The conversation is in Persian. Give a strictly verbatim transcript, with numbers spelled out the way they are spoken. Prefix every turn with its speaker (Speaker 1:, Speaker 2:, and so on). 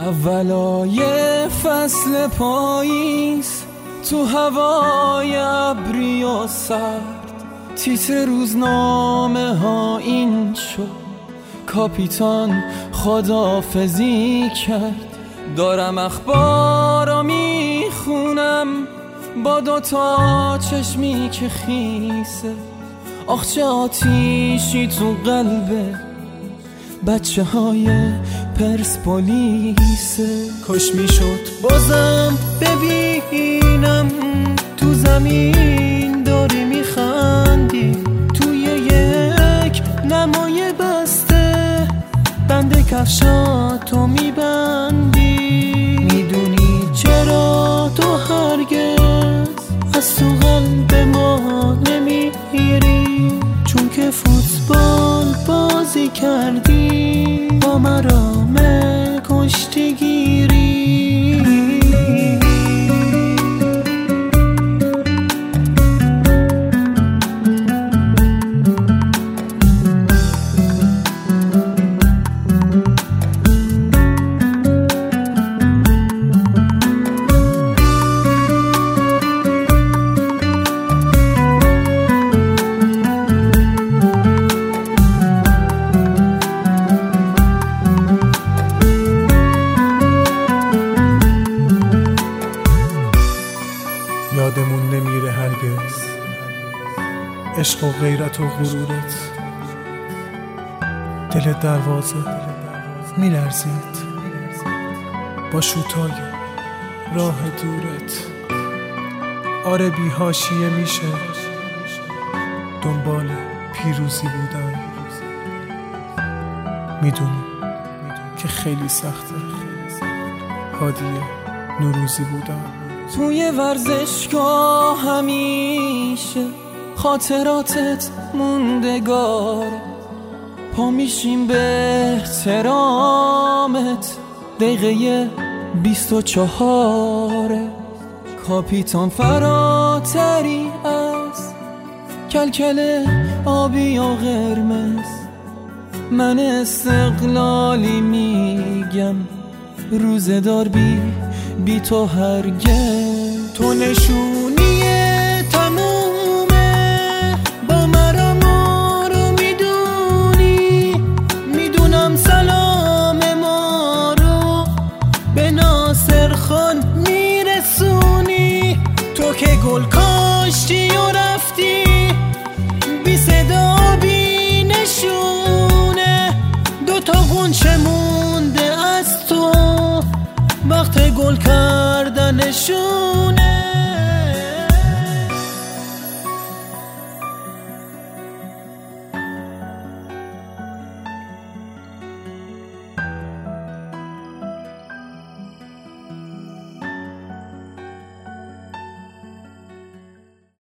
Speaker 1: اولای فصل پاییز تو هوای ابری و سرد، تیتر روزنامه ها این شد کاپیتان خداحافظی کرد. دارم اخبارا میخونم با دوتا چشمی که خیسه، آخ چه آتیشی تو قلبه بچه های پرسپولیسه. کاش میشد بازم ببینم تو زمین داری میخندی، توی یک نمای بسته بند کفشاتو میبندی. میدونی چرا تو هرگز از تو قلب ما نمیری؟ چون که فوتبال بازی کردی با مرام کشتیگیری.
Speaker 2: یادمون نمیره هرگز عشق و غیرت و غرورت. دل دروازه میلرزید با شوتای راه دورت. آره بی حاشیه میشه دنبال پیروزی بودن. میدونی که خیلی سخته هادیه نوروزی بودن.
Speaker 1: توی ورزشگاه همیشه خاطراتت موندگار، پا میشیم به احترامت. دقیقه بیست و چهاره کاپیتان فراتری از کلکل آبی و قرمز. من استقلالی میگم روزدار بی بی تو هرگز.
Speaker 2: تو نشونی تمومه با مرا ما رو میدونی. میدونم سلام ما رو به ناصر خان میرسونی. تو که گل کاشتی و رفتی بی صدا بی نشونه. دوتا غنچه مونده از تو وقت گل کردنشون.